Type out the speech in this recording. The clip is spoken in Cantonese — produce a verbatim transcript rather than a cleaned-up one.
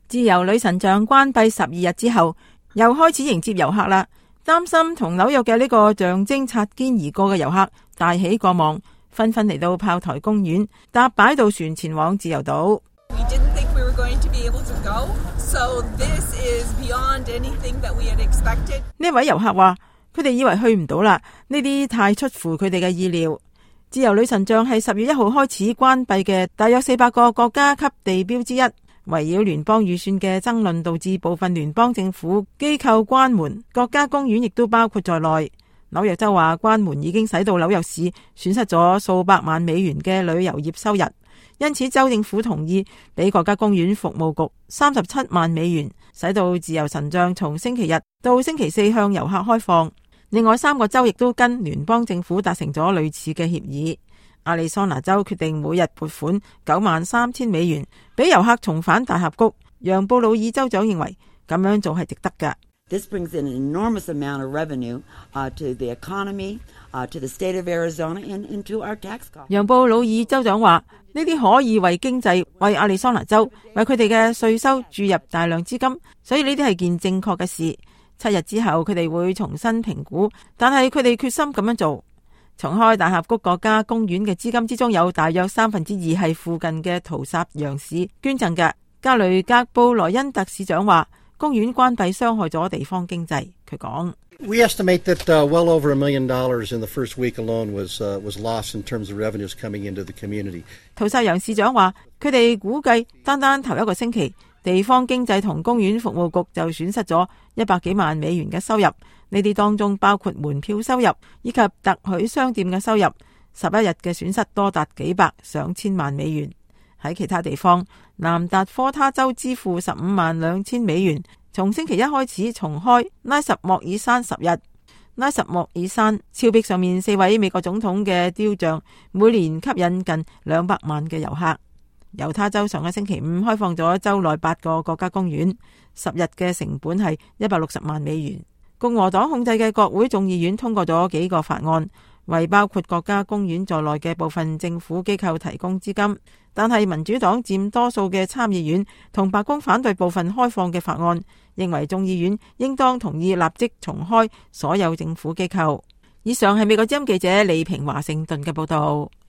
自由女神像關閉十二日之後，又開始迎接遊客啦。擔心同紐約嘅呢個象徵擦肩而過嘅遊客大喜過望，紛紛嚟到炮台公園搭擺渡船前往自由島。 We didn't think we were going to be able to go, so this is beyond anything that we had expected. 呢位遊客話：佢哋以為去唔到啦，呢啲太出乎佢哋嘅意料。自由女神像係十月一號開始關閉嘅大約四百個國家級地標之一。圍繞聯邦預算嘅爭論導致部分聯邦政府機構關門，國家公園亦都包括在內。紐約州話關門已經使到紐約市損失咗數百萬美元嘅旅遊業收入，因此州政府同意俾國家公園服務局三十七萬美元，使到自由神像從星期日到星期四向遊客開放。另外三個州亦都跟聯邦政府達成咗類似嘅協議。亞利桑那州決定每日撥款九萬三千美元俾遊客重返大峽谷。楊布魯爾州長認為咁樣做係值得㗎。 This brings in an enormous amount of revenue uh, to the economy, uh, to the state of Arizona, and into our tax costs. 楊布魯爾州長話：呢啲可以為經濟、為亞利桑那州、為佢哋嘅稅收注入大量資金，所以呢啲係件正確嘅事。七日之後，佢哋會重新評估，但係佢哋決心咁樣做。重開大峽谷國家公園嘅資金之中，有大約三分之二係附近嘅圖薩羊市捐贈嘅。加雷格布萊恩特市長話：公園關閉傷害咗地方經濟。佢講 ：We estimate that uh, well over a million dollars in the first week alone was uh, was lost in terms of revenues coming into the community. 圖薩羊市長話：佢哋估計單單頭一個星期，地方經濟同公園服務局就損失咗一百幾萬美元嘅收入。呢啲當中包括門票收入以及特許商店嘅收入。十一日嘅損失多達幾百上千萬美元。喺其他地方，南達科他州支付十五萬兩千美元，從星期一開始重開拉什莫爾山十日。拉什莫爾山峭壁上面四位美國總統嘅雕像，每年吸引近兩百萬嘅遊客。猶他州上個星期五開放咗州內八個國家公園，十日嘅成本係一百六十萬美元。共和黨控制嘅國會眾議院通過咗幾個法案，為包括國家公園在內嘅部分政府機構提供資金，但係民主黨佔多數嘅參議院同白宮反對部分開放嘅法案，認為眾議院應當同意立即重開所有政府機構。以上係美國之音記者李平華盛頓嘅報道。